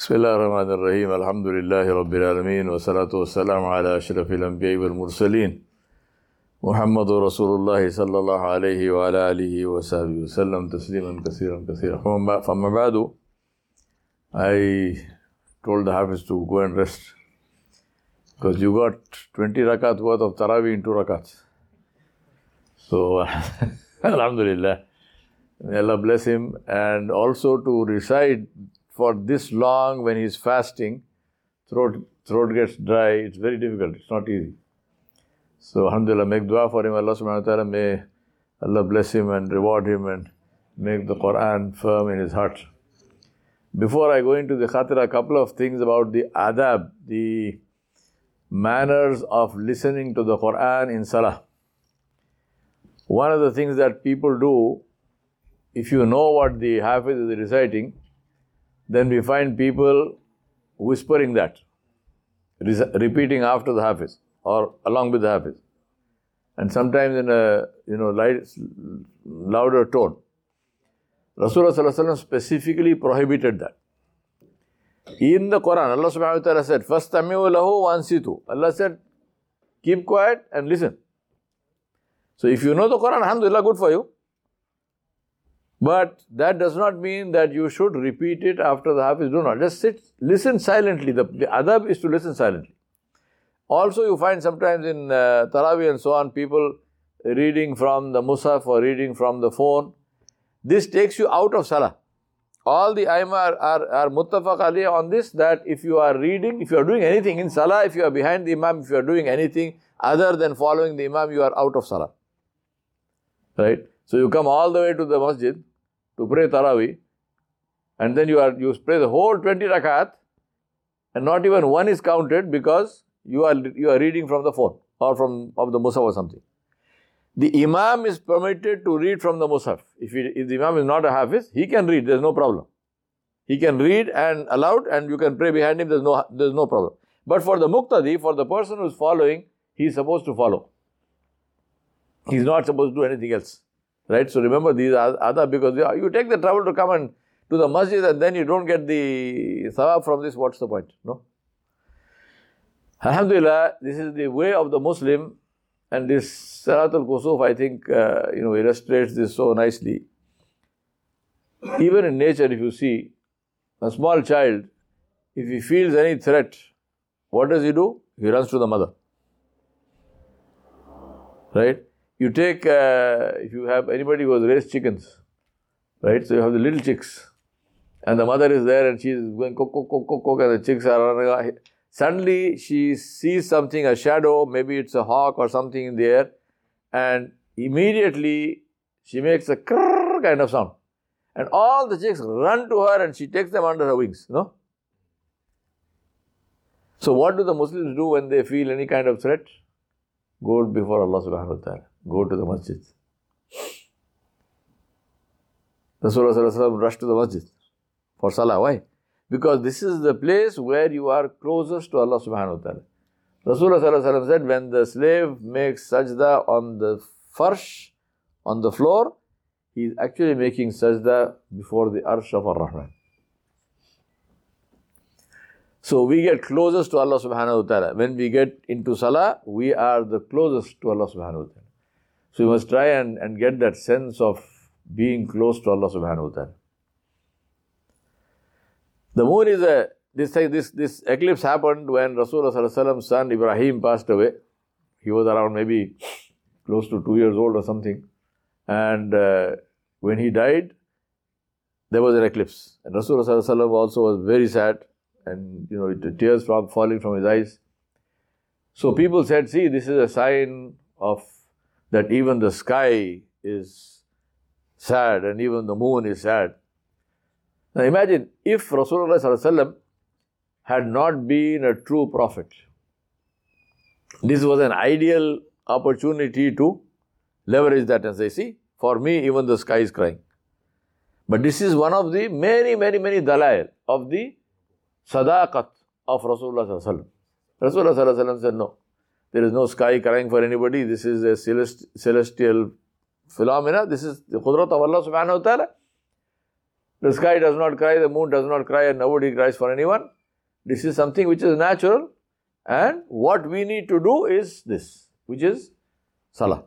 Bismillah ar-Rahman ar-Rahim. Alhamdulillahi Rabbil Alameen. Wa salatu wa salam ala ashrafil anbiya wal mursaleen. Muhammadur Rasulullah sallallahu alayhi wa ala alihi wa sahbihi wa sallam tasliman kathiran kathiran. Famma ba'du, I told the Hafiz to go and rest. Because you got 20 rakat worth of Taraweeh in 2 rakats. So, Alhamdulillah. May Allah bless him. And also to recite for this long when he is fasting, throat gets dry, it's very difficult, it's not easy. So alhamdulillah, make dua for him, Allah subhanahu wa ta'ala, may Allah bless him and reward him and make the Quran firm in his heart. Before I go into the khatira, a couple of things about the adab, the manners of listening to the Quran in salah. One of the things that people do, if you know what the Hafiz is reciting, then we find people whispering that, repeating after the Hafiz or along with the Hafiz, and sometimes in a louder tone. Rasulullah sallallahu alaihi wasallam specifically prohibited that. In the Quran, Allah subhanahu wa ta'ala said, "Fastami'u lahu wa ansitu." Allah said, keep quiet and listen. So if you know the Quran, alhamdulillah, good for you. But that does not mean that you should repeat it after the Hafiz. Do not. Just sit, listen silently. The adab is to listen silently. Also, you find sometimes in Taraweeh and so on, people reading from the Musaf or reading from the phone. This takes you out of Salah. All the Aimar are muttafaq alayh on this, that if you are reading, if you are doing anything in Salah, if you are behind the Imam, if you are doing anything other than following the Imam, you are out of Salah. Right? So you come all the way to the masjid to pray Taraweeh, and then you pray the whole 20 rakat, and not even one is counted because you are reading from the phone or of the Musaf or something. The Imam is permitted to read from the Musaf. If the Imam is not a Hafiz, he can read, there's no problem. He can read and aloud, and you can pray behind him, there's no problem. But for the Muqtadi, for the person who is following, he is supposed to follow. He is not supposed to do anything else. Right? So remember, these are adab, because you take the trouble to come and to the masjid and then you don't get the thawab from this, what's the point? No? Alhamdulillah, this is the way of the Muslim, and this Salatul Kusuf, I think, illustrates this so nicely. Even in nature, if you see, a small child, if he feels any threat, what does he do? He runs to the mother. Right? You take, if you have anybody who has raised chickens, right? So you have the little chicks, and the mother is there and she is going cook, and the chicks are running. Suddenly she sees something, a shadow, maybe it's a hawk or something in the air, and immediately she makes a krrrr kind of sound. And all the chicks run to her and she takes them under her wings, no? So what do the Muslims do when they feel any kind of threat? Go before Allah subhanahu wa ta'ala. Go to the masjid. Rasulullah sallallahu alaihi wasallam rushed to the masjid for salah. Why? Because this is the place where you are closest to Allah subhanahu wa ta'ala. Rasulullah sallallahu alaihi wasallam said, when the slave makes sajda on the farsh, on the floor, he is actually making sajda before the arsh of Ar-Rahman. So we get closest to Allah subhanahu wa ta'ala. When we get into salah, we are the closest to Allah subhanahu wa ta'ala. So you must try and get that sense of being close to Allah subhanahu wa ta'ala. The moon is this eclipse happened when Rasulullah sallallahu alaihi wasallam's son Ibrahim passed away. He was around maybe close to 2 years old or something. And when he died, there was an eclipse. And Rasulullah sallallahu alaihi wasallam also was very sad, and tears falling from his eyes. So people said, see, this is a sign of that even the sky is sad and even the moon is sad. Now imagine if Rasulullah sallallahu alaihi wasallam had not been a true prophet. This was an ideal opportunity to leverage that and say, see, for me even the sky is crying. But this is one of the many dalail of the sadaqat of Rasulullah sallallahu alaihi wasallam. Rasulullah sallallahu alaihi wasallam said, no, there is no sky crying for anybody. This is a celestial phenomena. This is the qudrat of Allah subhanahu wa ta'ala. The sky does not cry, the moon does not cry, and nobody cries for anyone. This is something which is natural, and what we need to do is this, which is salah.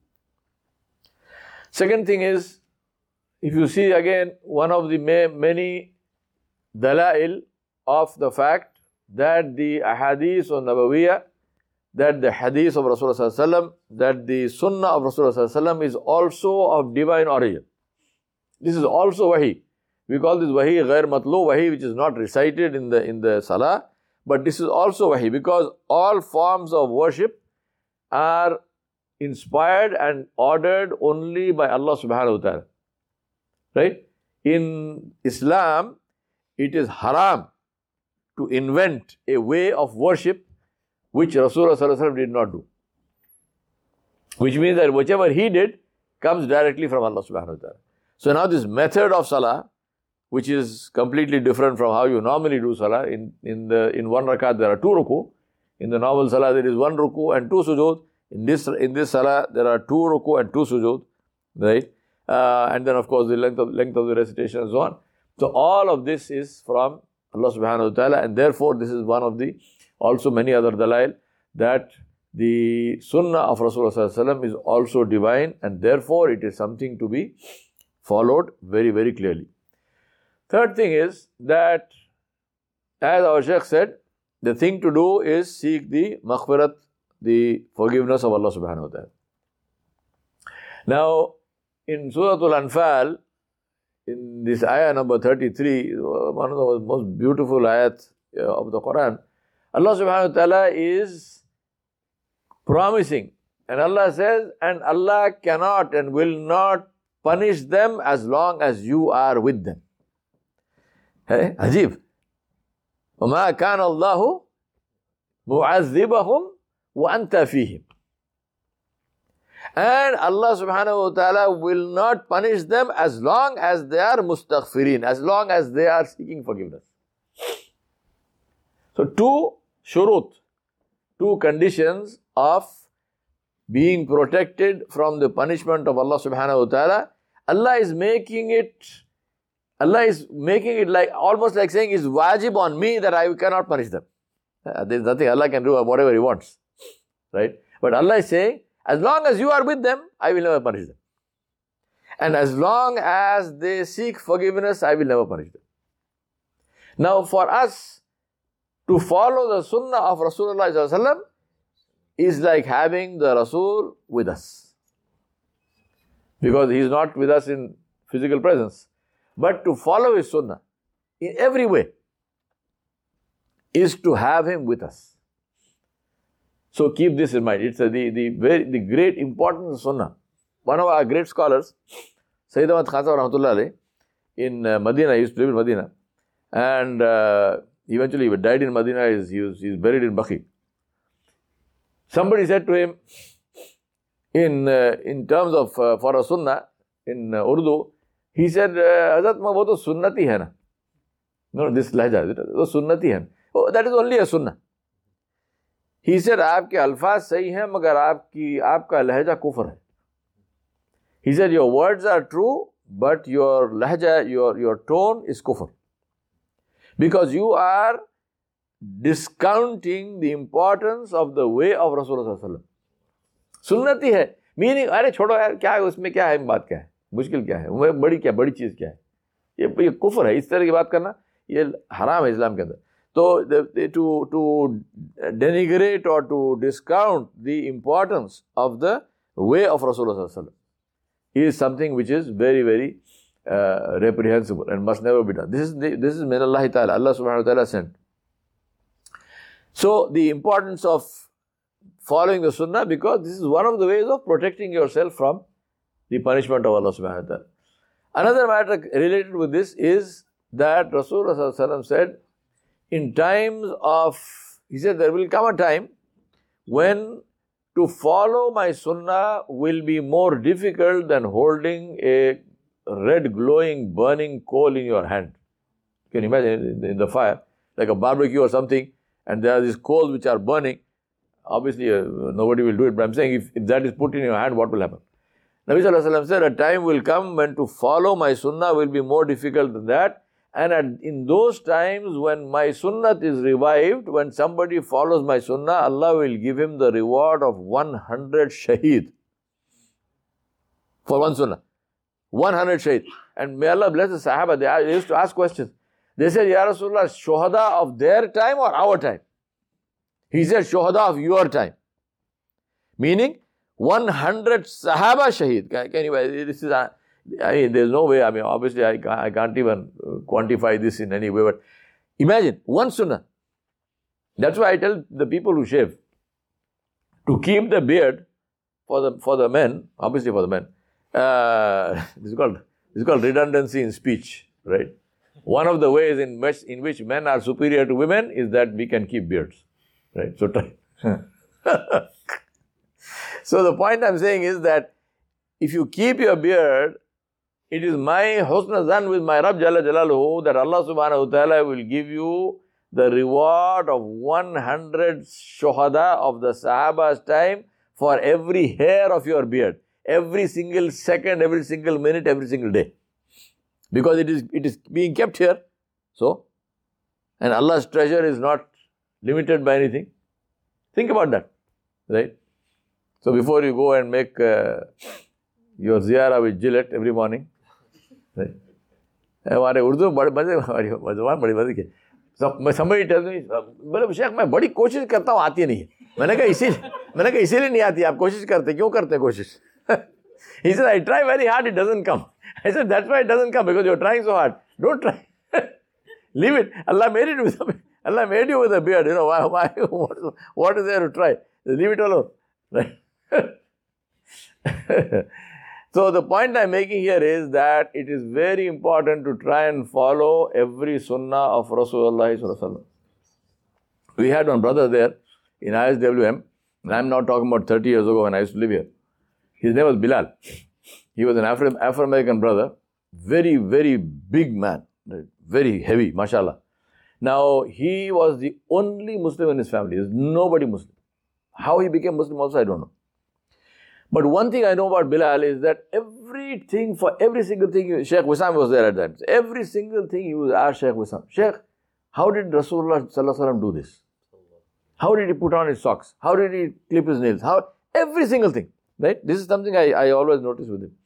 Second thing is, if you see again, one of the many dalail of the fact that the ahadith of Nabawiyah, that the hadith of Rasulullah, that the sunnah of Rasulullah is also of divine origin. This is also wahi. We call this wahi ghair matlu, wahi which is not recited in the salah, but this is also wahi because all forms of worship are inspired and ordered only by Allah subhanahu wa ta'ala. Right? In Islam, it is haram to invent a way of worship which Rasulullah did not do. Which means that whichever he did comes directly from Allah subhanahu wa ta'ala. So now this method of salah, which is completely different from how you normally do salah, in one rakat there are 2 ruku, in the normal salah there is 1 ruku and 2 sujood, in this salah there are 2 ruku and 2 sujood, right? And then of course the length of the recitation and so on. So all of this is from Allah subhanahu wa ta'ala, and therefore this is one of the also many other dalail that the sunnah of Rasulullah is also divine, and therefore it is something to be followed very, very clearly. Third thing is that, as our Shaykh said, the thing to do is seek the maghfirat, the forgiveness of Allah subhanahu wa ta'ala. Now, in Surah Al-Anfal, in this ayah number 33, one of the most beautiful ayat of the Quran, Allah subhanahu wa ta'ala is promising, and Allah says, and Allah cannot and will not punish them as long as you are with them. Hey, Ajib. وَمَا كَانَ اللَّهُ مُعَذِّبَهُمْ وَأَنْتَ فِيهِمْ. And Allah subhanahu wa ta'ala will not punish them as long as they are mustaghfirin, as long as they are seeking forgiveness. So 2 shurut, 2 conditions of being protected from the punishment of Allah subhanahu wa ta'ala. Allah is making it like almost like saying it's wajib on me that I cannot punish them. There is nothing Allah can do whatever He wants. Right? But Allah is saying, as long as you are with them, I will never punish them. And as long as they seek forgiveness, I will never punish them. Now for us to follow the sunnah of Rasulullah is like having the Rasul with us. Because he is not with us in physical presence. But to follow his sunnah in every way is to have him with us. So keep this in mind. It's the great importance of sunnah. One of our great scholars, Sayyid Ahmad Khan Sahib Rahmatullah Alayh, in Medina, he used to live in Medina, and eventually he died in Medina. He's buried in Baqi. Somebody said to him, in terms of for a sunnah in Urdu, he said, Hazrat, wo to sunnati hai na. No, this lahja, wo sunnati hai. Oh, that is only a sunnah. He said, आपके अल्फाज सही हैं मगर आपका लहजा कुफर है. He said, your words are true, but your lahja, your tone is kufr. Because you are discounting the importance of the way of Rasulullah sallallahu alaihi wasallam. सुन्नती है, meaning अरे छोड़ो यार, क्या है उसमें, क्या है बात, क्या है मुश्किल, क्या है बड़ी चीज क्या है, ये कुफर है. इस तरह की बात करना ये हराम है इस्लाम के अंदर. So to denigrate or to discount the importance of the way of Rasulullah sallallahu alaihi wasallam is something which is very, very reprehensible and must never be done. This is min Allah ta'ala, Allah subhanahu wa ta'ala sent. So the importance of following the sunnah, because this is one of the ways of protecting yourself from the punishment of Allah subhanahu wa ta'ala. Another matter related with this is that Rasulullah sallallahu alaihi wasallam said, in times of, he said, there will come a time when to follow my sunnah will be more difficult than holding a red glowing burning coal in your hand. You can imagine in the fire, like a barbecue or something, and there are these coals which are burning. Obviously nobody will do it, but I'm saying if that is put in your hand, what will happen? Nabi Sallallahu Alaihi Wasallam said, a time will come when to follow my sunnah will be more difficult than that. And in those times when my sunnah is revived, when somebody follows my sunnah, Allah will give him the reward of 100 shaheed. For one sunnah. 100 shaheed. And may Allah bless the Sahaba, they used to ask questions. They said, Ya Rasulullah, shuhada of their time or our time? He said, shuhada of your time. Meaning, 100 Sahaba shaheed. Can you, this is, there's no way, obviously I can't even quantify this in any way, but imagine, one sunnah. That's why I tell the people who shave, to keep the beard for the men, obviously for the men, this is called redundancy in speech, right? One of the ways in which men are superior to women is that we can keep beards, right? So try. So the point I'm saying is that if you keep your beard, it is my husna zan with my Rabb Jalla Jalaluhu that Allah Subhanahu wa Ta'ala will give you the reward of 100 shuhada of the Sahaba's time for every hair of your beard. Every single second, every single minute, every single day. Because it is being kept here. So, and Allah's treasure is not limited by anything. Think about that, right? So before you go and make your ziyarah with Gillette every morning, right? हमारे उर्दू बड़े मजे के somebody tells me, बोले शेख मैं बड़ी कोशिश करता हूँ आती नहीं है. मैंने कहा इसीलिए नहीं आती, आप कोशिश करते क्यों करते हैं कोशिश? He said, I try very hard, it doesn't come. I said, that's why it doesn't come, because you're trying so hard. Don't try. Leave it. Allah made you with a beard. You know, why what is there to try? Leave it alone. Right? So the point I'm making here is that it is very important to try and follow every sunnah of Rasulullah Sallallahu Alaihi Wasallam. We had one brother there in ISWM, and I'm now talking about 30 years ago when I used to live here. His name was Bilal. He was an Afro-American brother, very, very big man, very heavy, mashallah. Now, he was the only Muslim in his family. There's nobody Muslim. How he became Muslim also, I don't know. But one thing I know about Bilal is that for every single thing, Sheikh Wissam was there at that. Every single thing he would ask Sheikh Wissam, Sheikh, how did Rasulullah Sallallahu Alaihi Wasallam do this? How did he put on his socks? How did he clip his nails? Every single thing. Right? This is something I always notice with him.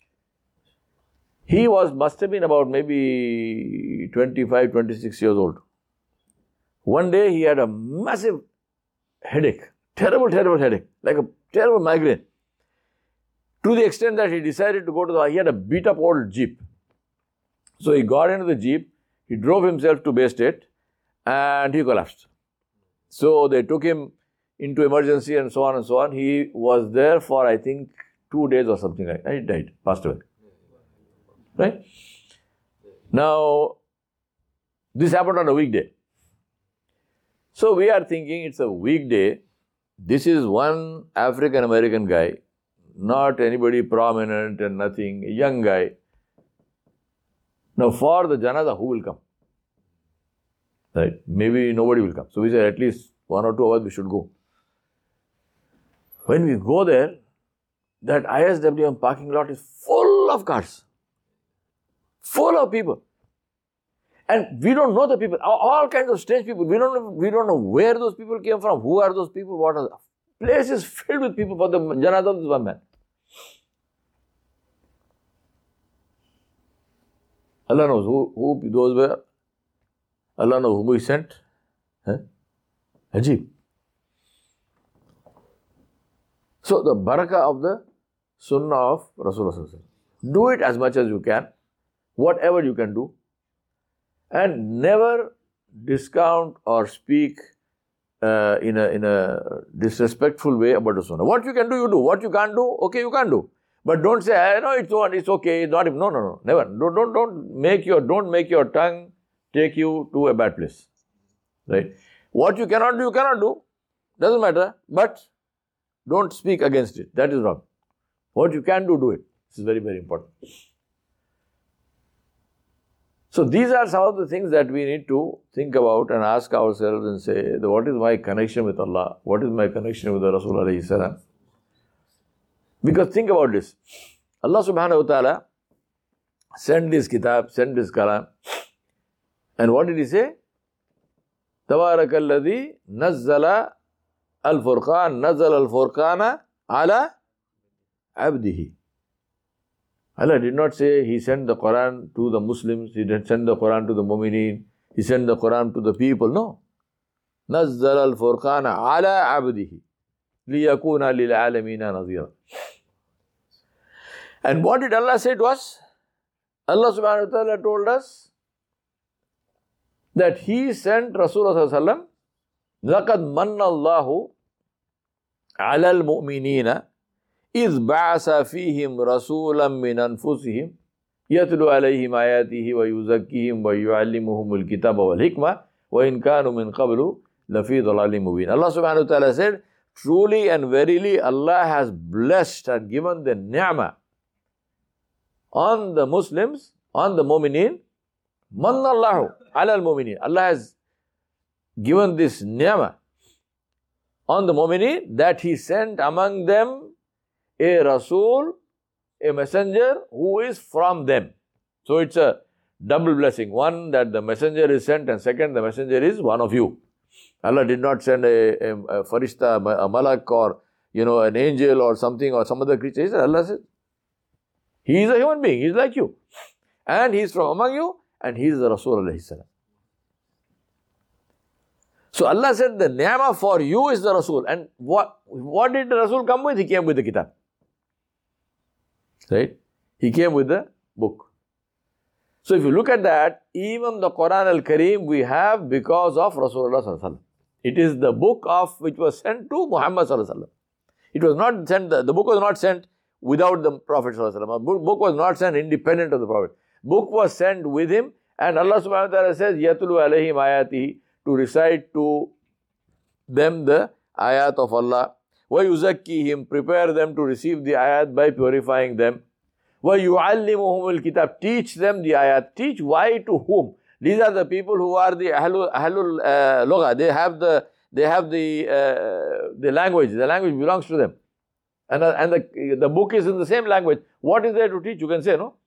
He must have been about maybe 25, 26 years old. One day he had a massive headache. Terrible headache. Like a terrible migraine. To the extent that he decided to go he had a beat up old Jeep. So he got into the Jeep, he drove himself to Bay State and he collapsed. So they took him into emergency and so on and so on. He was there for I think 2 days or something like that. He died, passed away. Right? Now, this happened on a weekday. So we are thinking it's a weekday. This is one African American guy, not anybody prominent and nothing, a young guy. Now for the janaza, who will come? Right? Maybe nobody will come. So we said at least 1 or 2 hours we should go. When we go there, that ISWM parking lot is full of cars. Full of people. And we don't know the people. All kinds of strange people. We don't know where those people came from. Who are those people? What are the place is filled with people for the janazah of this one man. Allah knows who those were. Allah knows whom He sent. Ajib. So the barakah of the sunnah of Rasulullah. Do it as much as you can. Whatever you can do. And never discount or speak in a disrespectful way about the sunnah. What you can do, you do. What you can't do, okay, you can't do. But don't say, I know it's okay, it's not. No, never. Don't make your tongue take you to a bad place. Right? What you cannot do, you cannot do. Doesn't matter. But don't speak against it. That is wrong. What you can do, do it. This is very, very important. So these are some of the things that we need to think about and ask ourselves and say, what is my connection with Allah? What is my connection with the Rasulullah? Because think about this. Allah subhanahu wa ta'ala sent this kitab, sent this kalam. And what did he say? Tabarakalladhi nazzala al-furqan, nazzala al-furqana ala abdihi. Allah did not say He sent the Quran to the Muslims, He didn't send the Quran to the Mu'mineen, He sent the Quran to the people. No. Nazzala al-furqana ala abdihi liyakuna lil alamina nazira. And what did Allah say to us? Allah subhanahu wa ta'ala told us that He sent Rasulullah sallallahu alaihi wasallam. لَقَدْ مَنَّ اللَّهُ عَلَى الْمُؤْمِنِينَ إِذْ بَعَثَ فِيهِمْ رَسُولًا مِّنْ أَنفُسِهِمْ يَتْلُو عَلَيْهِمْ آيَاتِهِ وَيُزَكِّيهِمْ وَيُعَلِّمُهُمُ الْكِتَابَ وَالْحِكْمَةَ وَإِنْ كَانُوا مِنْ قَبْلُ لَفِي ضَلَالٍ مُبِينٍ. Allah subhanahu wa ta'ala said, truly and verily Allah has blessed and given the ni'mah on the Muslims, on the mu'mineen. Manna Allahu ala al-mu'mineen. Allah has given this ni'mah on the mu'mineen that He sent among them a Rasul, a messenger who is from them. So it's a double blessing. One, that the messenger is sent, and second, the messenger is one of you. Allah did not send a farishta, a malak, or an angel or something, or some other creature. He said, Allah said, He is a human being, He is like you. And He is from among you, and He is the Rasul alayhi salam. So Allah said, the ni'mah for you is the Rasul. And what did the Rasul come with? He came with the kitab. Right? He came with the book. So if you look at that, even the Quran al-Kareem we have because of Rasulullah sallallahu alaihi wasallam. It is the book which was sent to Muhammad sallallahu alaihi wasallam. It was not sent, the book was not sent without the Prophet sallallahu alaihi wasallam. The book was not sent independent of the Prophet. Book was sent with him, and Allah subhanahu wa ta'ala says, Yatlu alayhim ayatihi, to recite to them the ayat of Allah. وَيُزَكِّيهِمْ, prepare them to receive the ayat by purifying them. وَيُعَلِّمُهُمُ الْكِتَابِ, teach them the ayat. Teach why, to whom? These are the people who are the ahlul lugha. They have the language. The language belongs to them. And the book is in the same language. What is there to teach? You can say, no?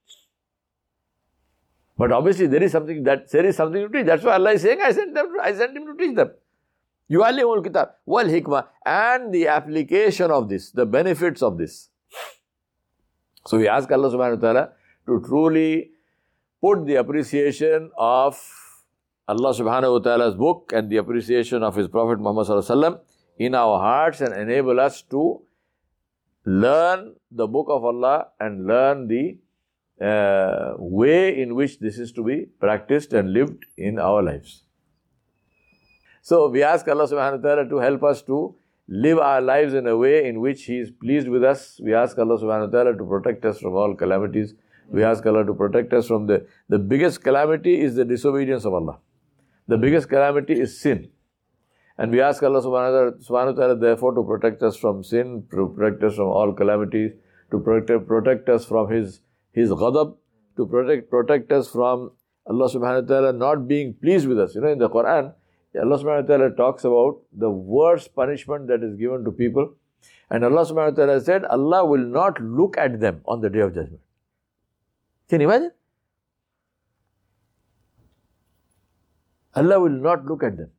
But obviously there is something to teach. That's why Allah is saying, I sent him to teach them. يُعَلِّمُ الْكِتَابِ وَالْحِكْمَةِ, and the application of this, the benefits of this. So we ask Allah subhanahu wa ta'ala to truly put the appreciation of Allah subhanahu wa ta'ala's book and the appreciation of His Prophet Muhammad sallallahu alaihi wasallam in our hearts, and enable us to learn the book of Allah and learn the way in which this is to be practiced and lived in our lives. So we ask Allah subhanahu wa ta'ala to help us to live our lives in a way in which He is pleased with us. We ask Allah subhanahu wa ta'ala to protect us from all calamities. We ask Allah to protect us from the biggest calamity is the disobedience of Allah. The biggest calamity is sin. And we ask Allah subhanahu wa ta'ala therefore to protect us from sin, to protect us from all calamities, to protect us from His ghadab, to protect us from Allah subhanahu wa ta'ala not being pleased with us. In the Quran, Allah subhanahu wa ta'ala talks about the worst punishment that is given to people. And Allah subhanahu wa ta'ala said, Allah will not look at them on the Day of Judgment. Can you imagine? Allah will not look at them.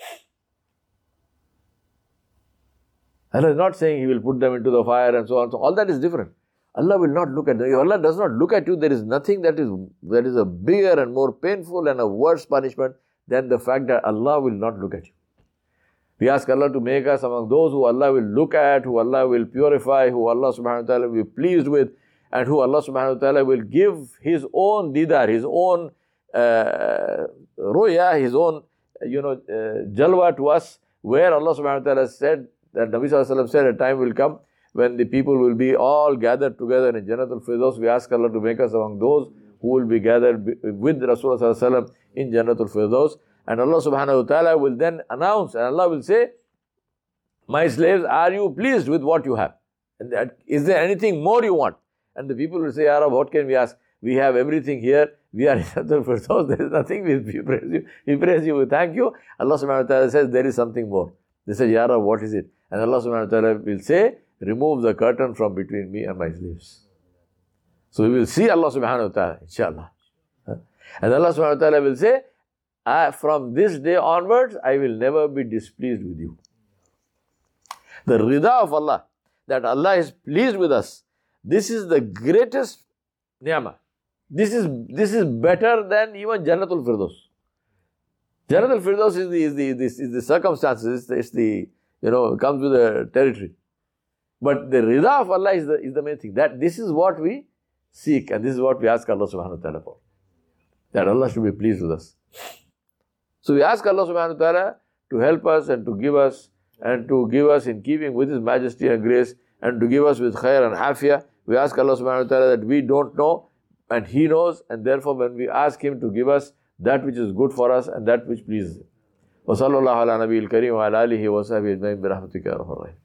Allah is not saying He will put them into the fire and so on. So all that is different. Allah will not look at them. If Allah does not look at you, there is nothing that is a bigger and more painful and a worse punishment than the fact that Allah will not look at you. We ask Allah to make us among those who Allah will look at, who Allah will purify, who Allah subhanahu wa ta'ala will be pleased with, and who Allah subhanahu wa ta'ala will give His own didar, His own ruya, His own jalwa to us, where Allah subhanahu wa ta'ala said, that Nabi sallallahu alaihi wasallam said, a time will come when the people will be all gathered together in Jannatul Firdaus. We ask Allah to make us among those who will be gathered with Rasulullah sallallahu alaihi wasallam in Jannatul Firdaus. And Allah subhanahu wa ta'ala will then announce, and Allah will say, my slaves, are you pleased with what you have? And is there anything more you want? And the people will say, Ya Rab, what can we ask? We have everything here. We are in Jannatul Firdaus. There is nothing. We praise you. We praise you. We thank you. Allah subhanahu wa ta'ala says, there is something more. They say, Ya Rab, what is it? And Allah subhanahu wa ta'ala will say, remove the curtain from between me and my slaves. So we will see Allah subhanahu wa ta'ala, inshallah. And Allah subhanahu wa ta'ala will say, from this day onwards, I will never be displeased with you. The rida of Allah, that Allah is pleased with us, this is the greatest ni'mah. This is better than even Jannatul Firdaus. Jannatul Firdaus is the circumstances, comes with the territory. But the rida of Allah is the main thing. That this is what we seek and this is what we ask Allah subhanahu wa ta'ala for. That Allah should be pleased with us. So we ask Allah subhanahu wa ta'ala to help us and to give us in keeping with His majesty and grace and to give us with khair and afiyah. We ask Allah subhanahu wa ta'ala that we don't know and He knows, and therefore when we ask Him to give us that which is good for us and that which pleases Him. وصلى الله على نبي الكريم وعلى آله وصحبه أجمعين برحمتك يا أرحم الراحمين.